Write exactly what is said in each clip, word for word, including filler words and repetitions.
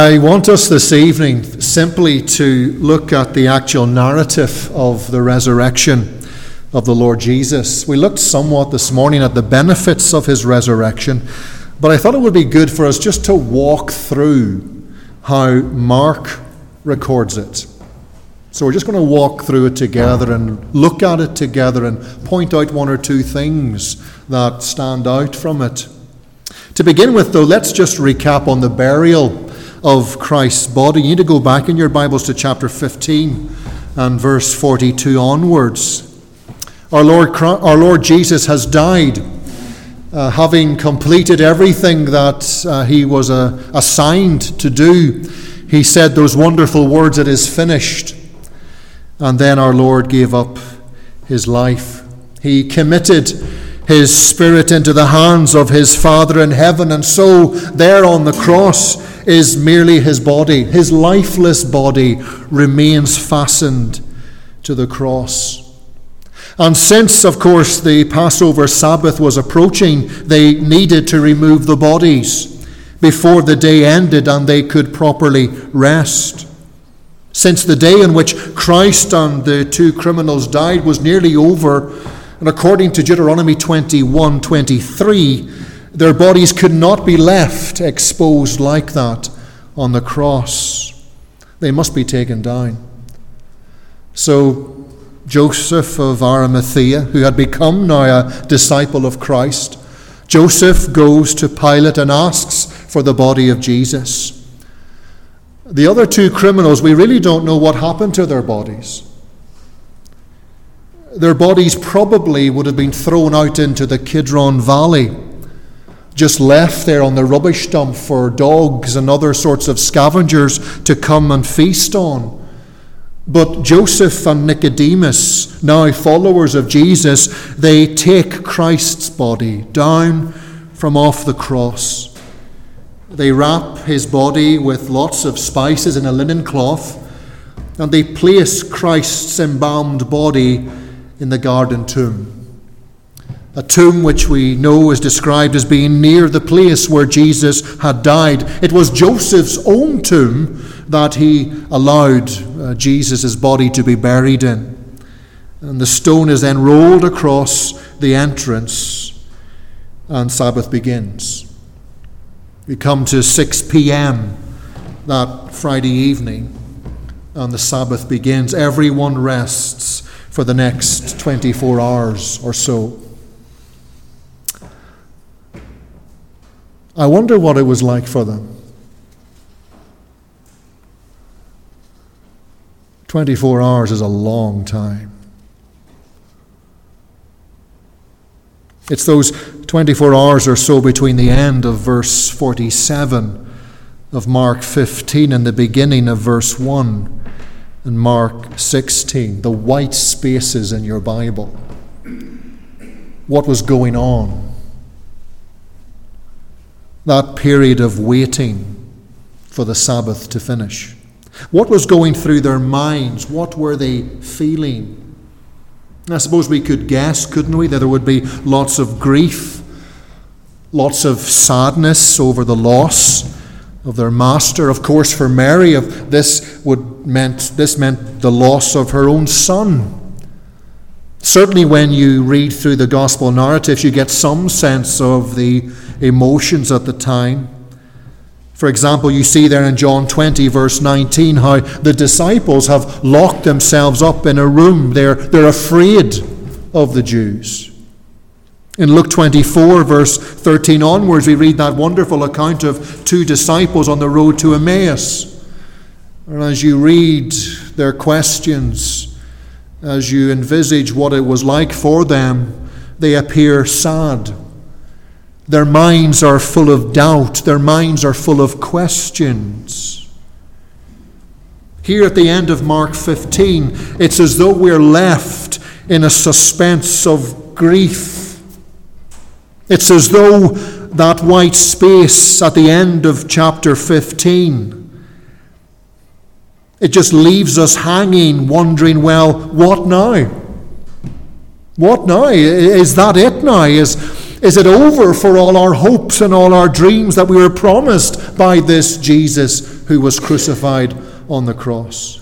I want us this evening simply to look at the actual narrative of the resurrection of the Lord Jesus. We looked somewhat this morning at the benefits of his resurrection, but I thought it would be good for us just to walk through how Mark records it. So we're just going to walk through it together and look at it together and point out one or two things that stand out from it. To begin with, though, let's just recap on the burial of Christ's body. You need to go back in your Bibles to chapter fifteen and verse forty-two onwards. Our Lord, our Lord Jesus has died, uh, having completed everything that uh, he was uh, assigned to do. He said those wonderful words, "It is finished." And then our Lord gave up his life. He committed his spirit into the hands of his Father in heaven, and so there on the cross is merely his body. His lifeless body remains fastened to the cross. And since, of course, the Passover Sabbath was approaching, they needed to remove the bodies before the day ended and they could properly rest. Since the day in which Christ and the two criminals died was nearly over, and according to Deuteronomy twenty-one twenty-three, their bodies could not be left exposed like that on the cross. They must be taken down. So Joseph of Arimathea, who had become now a disciple of Christ, Joseph goes to Pilate and asks for the body of Jesus. The other two criminals, we really don't know what happened to their bodies. Their bodies probably would have been thrown out into the Kidron Valley, just left there on the rubbish dump for dogs and other sorts of scavengers to come and feast on. But Joseph and Nicodemus, now followers of Jesus, they take Christ's body down from off the cross. They wrap his body with lots of spices in a linen cloth, and they place Christ's embalmed body in the garden tomb. A tomb which we know is described as being near the place where Jesus had died. It was Joseph's own tomb that he allowed uh, Jesus' body to be buried in. And the stone is then rolled across the entrance, and Sabbath begins. We come to six p.m. that Friday evening, and the Sabbath begins. Everyone rests for the next twenty-four hours or so. I wonder what it was like for them. twenty-four hours is a long time. It's those twenty-four hours or so between the end of verse forty-seven of Mark fifteen and the beginning of verse one in Mark sixteen, the white spaces in your Bible. What was going on? That period of waiting for the Sabbath to finish. What was going through their minds? What were they feeling? I suppose we could guess, couldn't we, that there would be lots of grief, lots of sadness over the loss of their master. Of course, for Mary, of this would meant this meant the loss of her own son. Certainly, when you read through the gospel narratives, you get some sense of the emotions at the time. For example, you see there in John twenty, verse nineteen, how the disciples have locked themselves up in a room. They're, they're afraid of the Jews. In Luke twenty-four, verse thirteen onwards, we read that wonderful account of two disciples on the road to Emmaus. And as you read their questions, as you envisage what it was like for them, they appear sad. Their minds are full of doubt. Their minds are full of questions. Here at the end of Mark fifteen, it's as though we're left in a suspense of grief. It's as though that white space at the end of chapter fifteen, it just leaves us hanging, wondering, well, what now? What now? Is that it now? Is, is it over for all our hopes and all our dreams that we were promised by this Jesus who was crucified on the cross?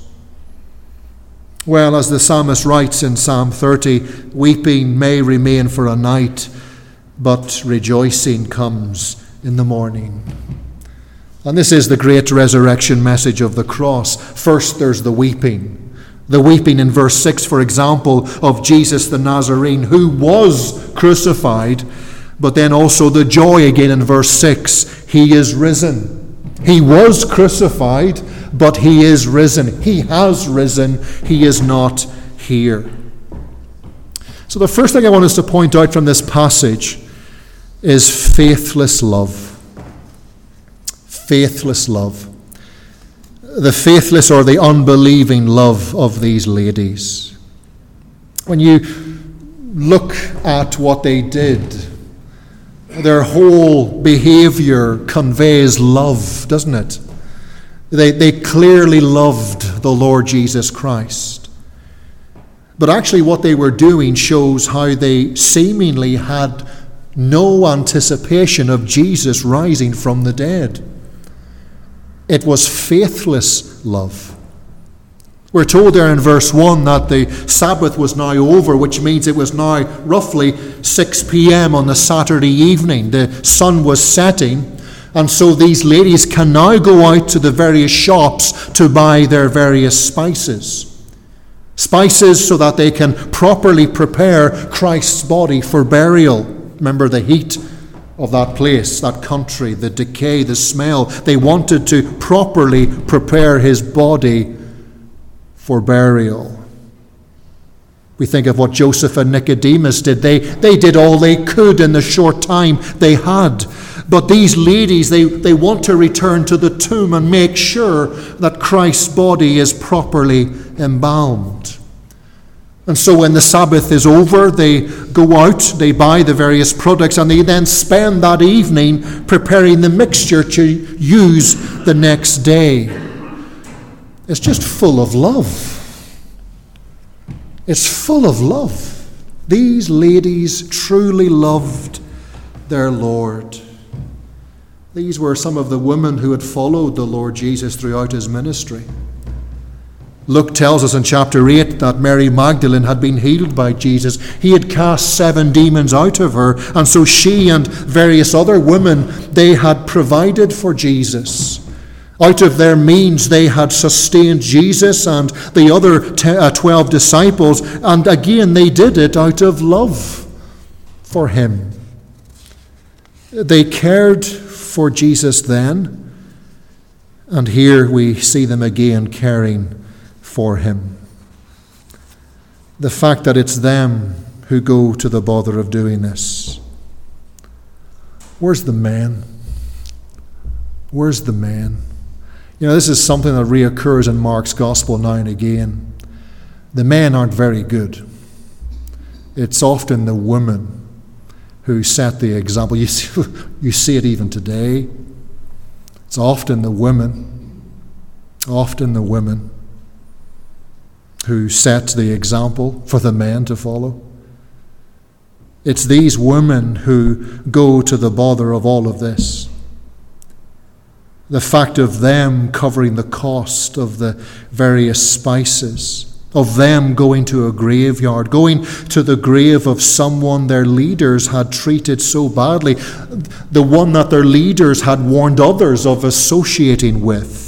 Well, as the psalmist writes in Psalm thirty, weeping may remain for a night, but rejoicing comes in the morning. And this is the great resurrection message of the cross. First, there's the weeping. The weeping in verse six, for example, of Jesus the Nazarene, who was crucified, but then also the joy again in verse six. He is risen. He was crucified, but he is risen. He has risen. He is not here. So the first thing I want us to point out from this passage is faithless love. Faithless love. The faithless or the unbelieving love of these ladies. When you look at what they did, their whole behavior conveys love, doesn't it? They, they clearly loved the Lord Jesus Christ. But actually what they were doing shows how they seemingly had no anticipation of Jesus rising from the dead. It was faithless love. We're told there in verse one that the Sabbath was now over, which means it was now roughly six p.m. on the Saturday evening. The sun was setting, and so these ladies can now go out to the various shops to buy their various spices. Spices so that they can properly prepare Christ's body for burial. Remember the heat of that place, that country, the decay, the smell. They wanted to properly prepare his body for burial. We think of what Joseph and Nicodemus did. They, they did all they could in the short time they had. But these ladies, they, they want to return to the tomb and make sure that Christ's body is properly embalmed. And so when the Sabbath is over, they go out, they buy the various products, and they then spend that evening preparing the mixture to use the next day. It's just full of love. It's full of love. These ladies truly loved their Lord. These were some of the women who had followed the Lord Jesus throughout his ministry. Luke tells us in chapter eight that Mary Magdalene had been healed by Jesus. He had cast seven demons out of her, and so she and various other women, they had provided for Jesus. Out of their means, they had sustained Jesus and the other t- uh, twelve disciples, and again, they did it out of love for him. They cared for Jesus then, and here we see them again caring for him. The fact that it's them who go to the bother of doing this. Where's the man? Where's the man? You know, this is something that reoccurs in Mark's gospel now and again. The men aren't very good. It's often the women who set the example. You see, you see it even today. It's often the women, often the women who set the example for the men to follow. It's these women who go to the bother of all of this. The fact of them covering the cost of the various spices, of them going to a graveyard, going to the grave of someone their leaders had treated so badly, the one that their leaders had warned others of associating with.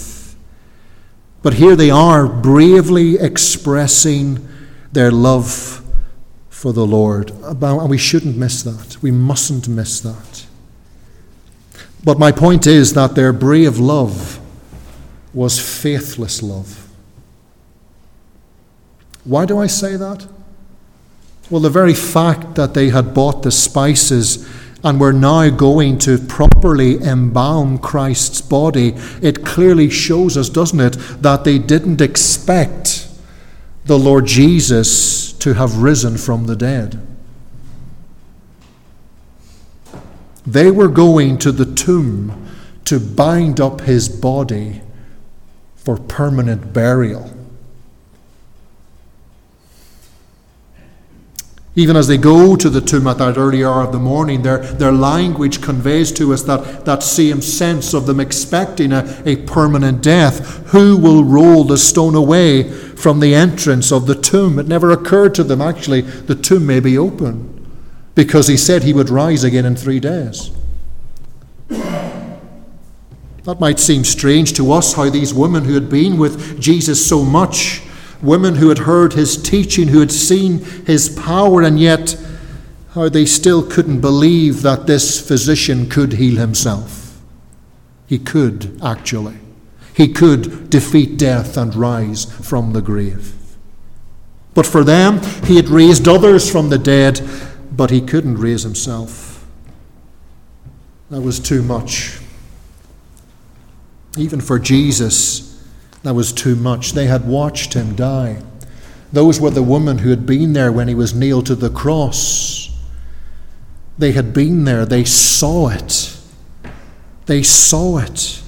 But here they are, bravely expressing their love for the Lord. And we shouldn't miss that. We mustn't miss that. But my point is that their brave love was faithless love. Why do I say that? Well, the very fact that they had bought the spices and were now going to properly embalm Christ's body, it clearly shows us, doesn't it, that they didn't expect the Lord Jesus to have risen from the dead. They were going to the tomb to bind up his body for permanent burial. Even as they go to the tomb at that early hour of the morning, their, their language conveys to us that, that same sense of them expecting a, a permanent death. Who will roll the stone away from the entrance of the tomb? It never occurred to them, actually, the tomb may be open, because he said he would rise again in three days. That might seem strange to us, how these women who had been with Jesus so much, women who had heard his teaching, who had seen his power, and yet how they still couldn't believe that this physician could heal himself. He could, actually. He could defeat death and rise from the grave. But for them, he had raised others from the dead, but he couldn't raise himself. That was too much. Even for Jesus, that was too much. They had watched him die. Those were the women who had been there when he was nailed to the cross. They had been there. They saw it. They saw it.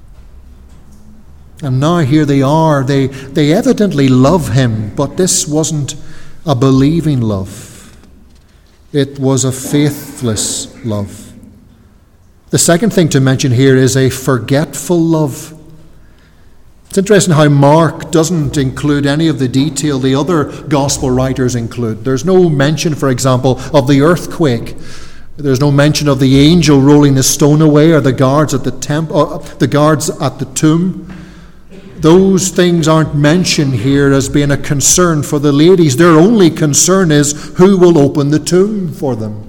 And now here they are. They, they evidently love him, but this wasn't a believing love. It was a faithless love. The second thing to mention here is a forgetful love. It's interesting how Mark doesn't include any of the detail the other gospel writers include. There's no mention, for example, of the earthquake. There's no mention of the angel rolling the stone away, or the guards at the temp- uh, the guards at the tomb. Those things aren't mentioned here as being a concern for the ladies. Their only concern is who will open the tomb for them.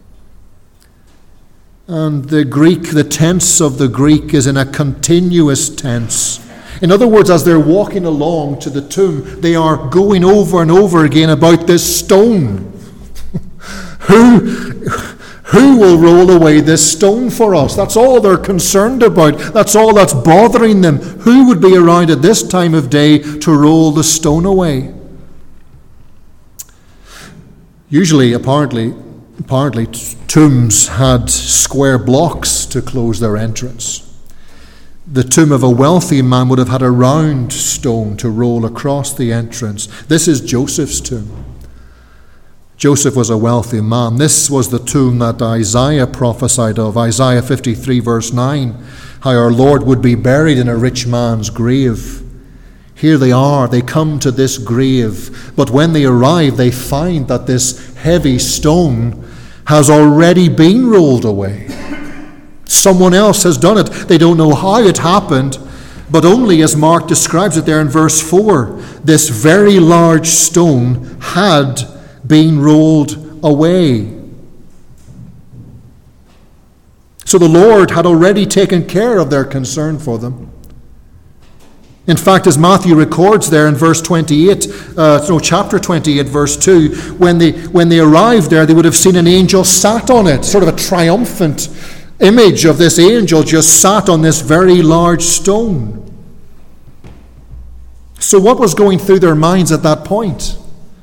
And the Greek, the tense of the Greek is in a continuous tense. In other words, as they're walking along to the tomb, they are going over and over again about this stone. who, who will roll away this stone for us? That's all they're concerned about. That's all that's bothering them. Who would be around at this time of day to roll the stone away? Usually, apparently, apparently, tombs had square blocks to close their entrance. The tomb of a wealthy man would have had a round stone to roll across the entrance. This is Joseph's tomb. Joseph was a wealthy man. This was the tomb that Isaiah prophesied of. Isaiah fifty-three verse nine, how our Lord would be buried in a rich man's grave. Here they are, they come to this grave, but when they arrive, they find that this heavy stone has already been rolled away. Someone else has done it. They don't know how it happened, but only as Mark describes it there in verse four, this very large stone had been rolled away. So the Lord had already taken care of their concern for them. In fact, as Matthew records there in verse twenty-eight, uh, no, chapter twenty-eight, verse two, when they, when they arrived there, they would have seen an angel sat on it, sort of a triumphant image of this angel just sat on this very large stone. So what was going through their minds at that point?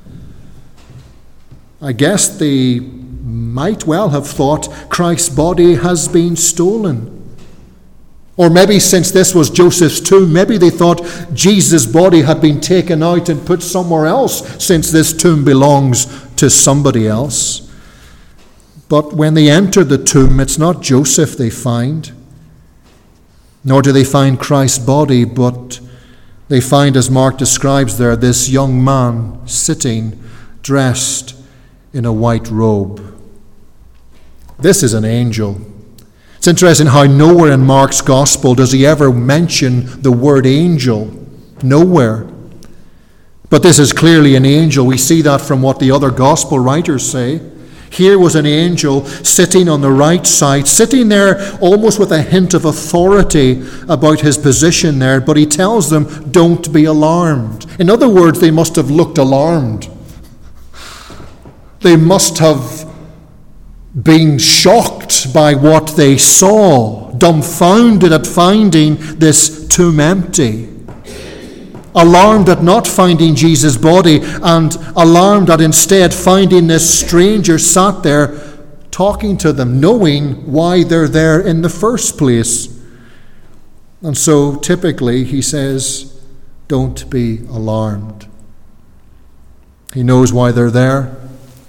I guess they might well have thought Christ's body has been stolen. Or maybe since this was Joseph's tomb, maybe they thought Jesus' body had been taken out and put somewhere else since this tomb belongs to somebody else. But when they enter the tomb, it's not Joseph they find, nor do they find Christ's body, but they find, as Mark describes there, this young man sitting, dressed in a white robe. This is an angel. It's interesting how nowhere in Mark's gospel does he ever mention the word angel. Nowhere. But this is clearly an angel. We see that from what the other gospel writers say. Here was an angel sitting on the right side, sitting there almost with a hint of authority about his position there, but he tells them, don't be alarmed. In other words, they must have looked alarmed. They must have been shocked by what they saw, dumbfounded at finding this tomb empty. Alarmed at not finding Jesus' body, and alarmed at instead finding this stranger sat there talking to them, knowing why they're there in the first place. And so typically he says, don't be alarmed. He knows why they're there.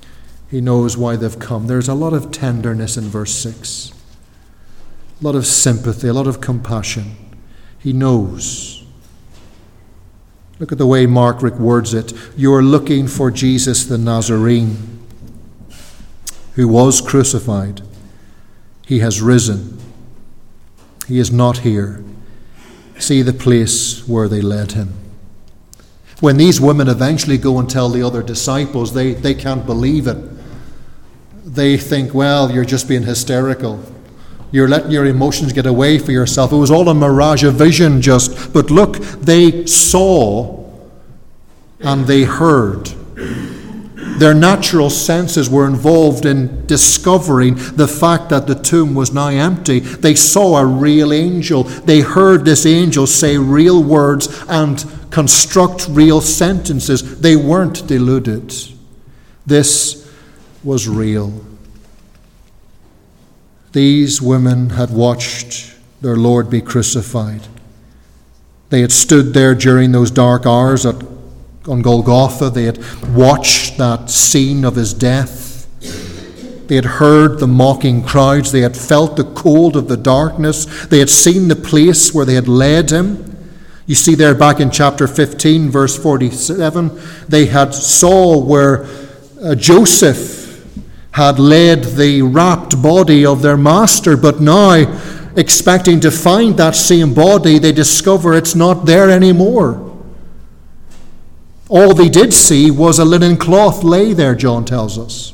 He knows why they've come. There's a lot of tenderness in verse six. A lot of sympathy, a lot of compassion. He knows. Look at the way Mark words it. You are looking for Jesus the Nazarene, who was crucified. He has risen. He is not here. See the place where they led him. When these women eventually go and tell the other disciples, they, they can't believe it. They think, well, you're just being hysterical. You're letting your emotions get away for yourself. It was all a mirage, a vision just. But look, they saw and they heard. Their natural senses were involved in discovering the fact that the tomb was now empty. They saw a real angel. They heard this angel say real words and construct real sentences. They weren't deluded. This was real. These women had watched their Lord be crucified. They had stood there during those dark hours at, on Golgotha. They had watched that scene of his death. They had heard the mocking crowds. They had felt the cold of the darkness. They had seen the place where they had led him. You see there back in chapter fifteen, verse forty-seven, they had saw where uh, Joseph had led the wrapped body of their master, but now, expecting to find that same body, they discover it's not there anymore. All they did see was a linen cloth lay there, John tells us.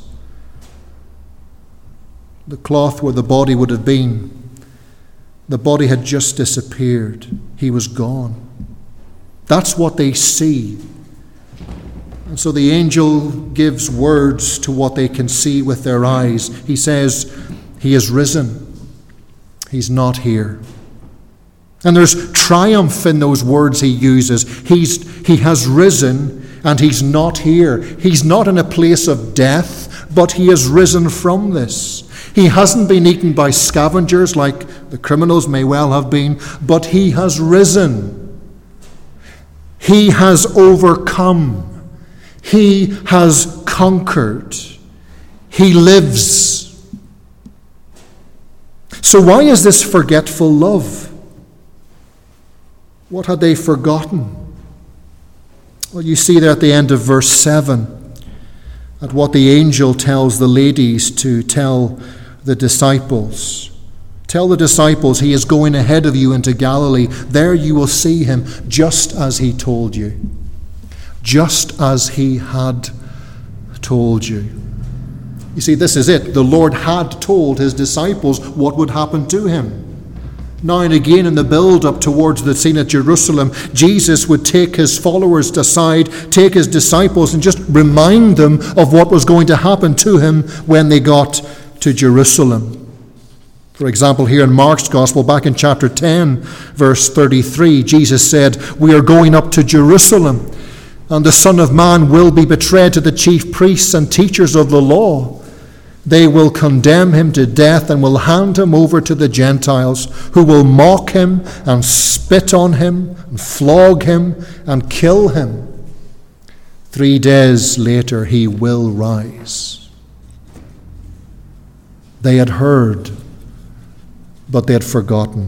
The cloth where the body would have been. The body had just disappeared. He was gone. That's what they see. And so the angel gives words to what they can see with their eyes. He says, he is risen. He's not here. And there's triumph in those words he uses. He's, he has risen and he's not here. He's not in a place of death, but he has risen from this. He hasn't been eaten by scavengers like the criminals may well have been, but he has risen. He has overcome. He has conquered. He lives. So why is this forgetful love? What had they forgotten? Well, you see there at the end of verse seven, at what the angel tells the ladies to tell the disciples. Tell the disciples he is going ahead of you into Galilee. There you will see him just as he told you. Just as he had told you. You see, this is it. The Lord had told his disciples what would happen to him. Now and again in the build-up towards the scene at Jerusalem, Jesus would take his followers aside, take his disciples, and just remind them of what was going to happen to him when they got to Jerusalem. For example, here in Mark's Gospel, back in chapter ten, verse thirty-three, Jesus said, "We are going up to Jerusalem, and the Son of Man will be betrayed to the chief priests and teachers of the law. They will condemn him to death and will hand him over to the Gentiles, who will mock him and spit on him and flog him and kill him. Three days later he will rise." They had heard, but they had forgotten.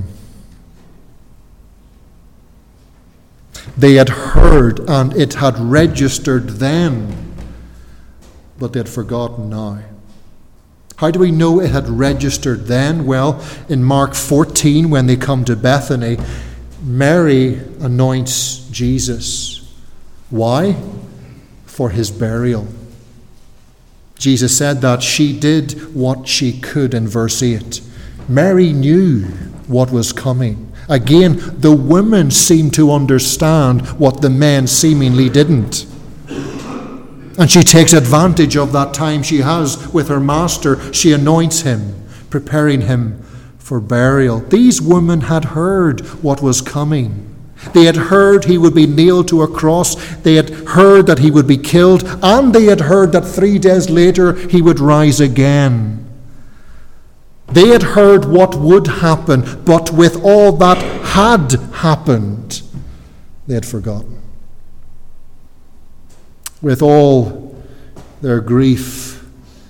They had heard and it had registered then, but they had forgotten now. How do we know it had registered then? Well, in Mark fourteen, when they come to Bethany, Mary anoints Jesus. Why? For his burial. Jesus said that she did what she could in verse eight. Mary knew what was coming. Again, the women seemed to understand what the men seemingly didn't. And she takes advantage of that time she has with her master. She anoints him, preparing him for burial. These women had heard what was coming. They had heard he would be nailed to a cross. They had heard that he would be killed. And they had heard that three days later he would rise again. They had heard what would happen, but with all that had happened, they had forgotten. With all their grief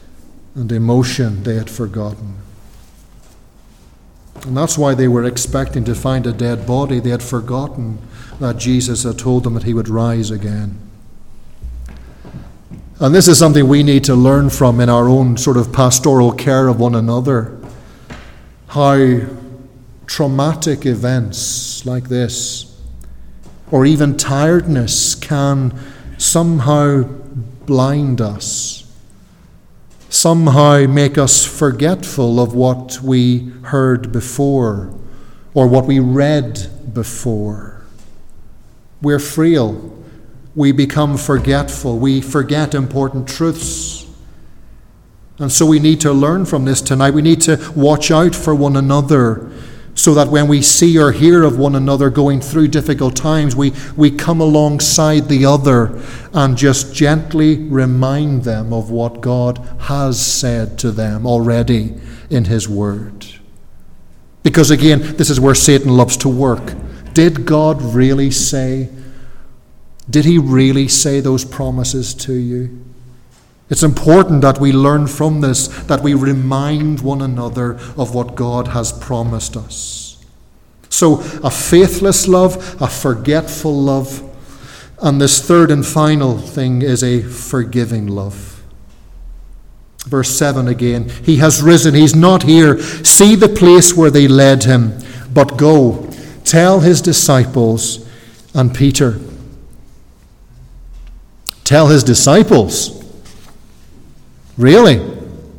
and emotion they had forgotten. And that's why they were expecting to find a dead body. They had forgotten that Jesus had told them that he would rise again. And this is something we need to learn from in our own sort of pastoral care of one another. How traumatic events like this, or even tiredness, can somehow blind us, somehow make us forgetful of what we heard before or what we read before. We're frail. We become forgetful. We forget important truths. And so we need to learn from this tonight. We need to watch out for one another so that when we see or hear of one another going through difficult times, we, we come alongside the other and just gently remind them of what God has said to them already in his word. Because again, this is where Satan loves to work. Did God really say? Did he really say those promises to you? It's important that we learn from this, that we remind one another of what God has promised us. So, a faithless love, a forgetful love, and this third and final thing is a forgiving love. Verse seven again, he has risen, he's not here. See the place where they led him, but go, tell his disciples and Peter. Tell his disciples. Really?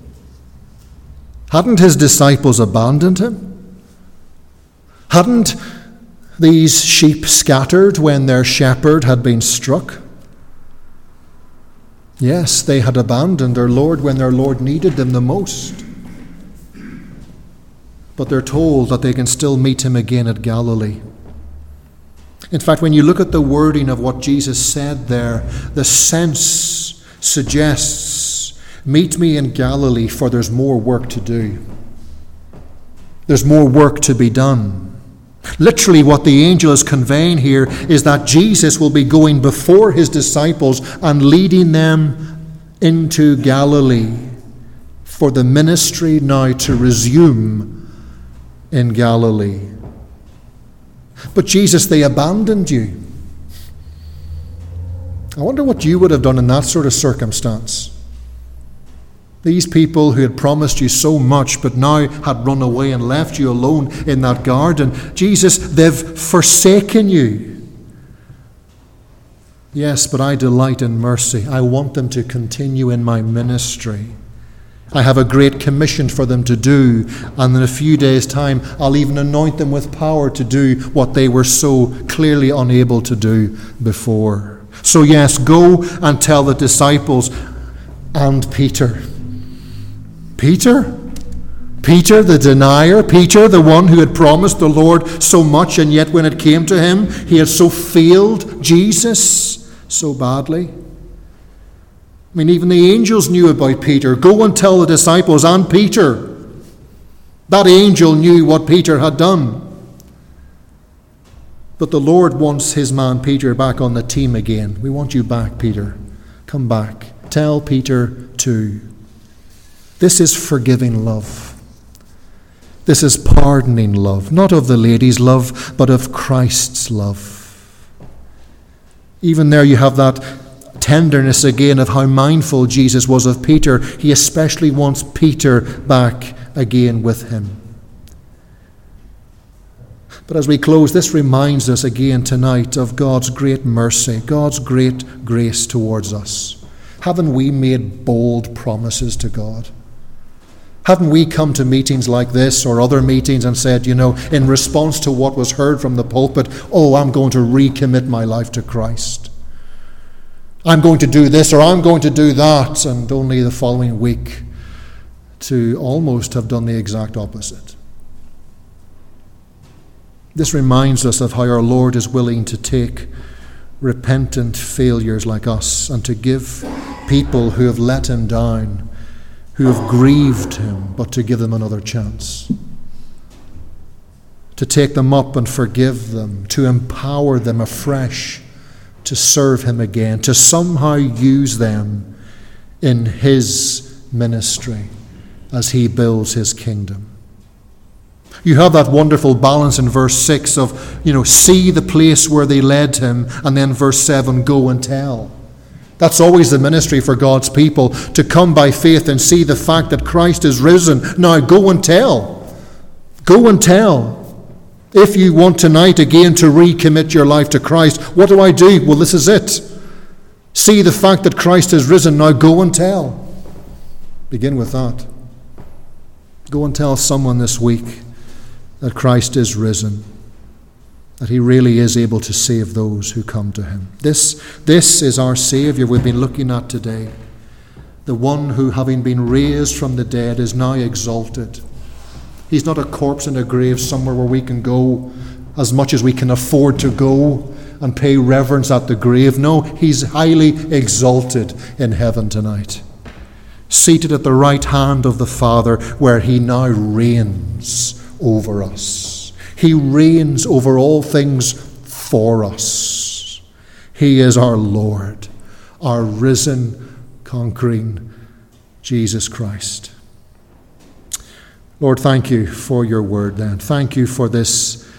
Hadn't his disciples abandoned him? Hadn't these sheep scattered when their shepherd had been struck? Yes, they had abandoned their Lord when their Lord needed them the most. But they're told that they can still meet him again at Galilee. In fact, when you look at the wording of what Jesus said there, the sense suggests, meet me in Galilee, for there's more work to do. There's more work to be done. Literally, what the angel is conveying here is that Jesus will be going before his disciples and leading them into Galilee for the ministry now to resume in Galilee. But Jesus, they abandoned you. I wonder what you would have done in that sort of circumstance. These people who had promised you so much but now had run away and left you alone in that garden. Jesus, they've forsaken you. Yes, but I delight in mercy. I want them to continue in my ministry. I have a great commission for them to do, and in a few days' time I'll even anoint them with power to do what they were so clearly unable to do before. So yes, go and tell the disciples and Peter. Peter? Peter the denier? Peter the one who had promised the Lord so much, and yet when it came to him, he had so failed Jesus so badly? I mean, even the angels knew about Peter. Go and tell the disciples and Peter. That angel knew what Peter had done. But the Lord wants his man Peter back on the team again. We want you back, Peter. Come back. Tell Peter too. This is forgiving love. This is pardoning love. Not of the lady's love, but of Christ's love. Even there you have that tenderness again of how mindful Jesus was of Peter. He especially wants Peter back again with him. But as we close, this reminds us again tonight of God's great mercy, God's great grace towards us. Haven't we made bold promises to God? Haven't we come to meetings like this or other meetings and said, you know, in response to what was heard from the pulpit, oh, I'm going to recommit my life to Christ. I'm going to do this or I'm going to do that, and only the following week to almost have done the exact opposite. This reminds us of how our Lord is willing to take repentant failures like us and to give people who have let him down, who have grieved him, but to give them another chance. To take them up and forgive them, to empower them afresh to serve him again, to somehow use them in his ministry as he builds his kingdom. You have that wonderful balance in verse six of, you know, see the place where they led him, and then verse seven, go and tell. That's always the ministry for God's people, to come by faith and see the fact that Christ is risen. Now go and tell. Go and tell. If you want tonight again to recommit your life to Christ, what do I do? Well, this is it. See the fact that Christ is risen. Now go and tell. Begin with that. Go and tell someone this week that Christ is risen, that he really is able to save those who come to him. This, this is our Savior we've been looking at today. The one who, having been raised from the dead, is now exalted. He's not a corpse in a grave somewhere where we can go as much as we can afford to go and pay reverence at the grave. No, he's highly exalted in heaven tonight, seated at the right hand of the Father, where he now reigns over us. He reigns over all things for us. He is our Lord, our risen, conquering Jesus Christ. Lord, thank you for your word then. Thank you for this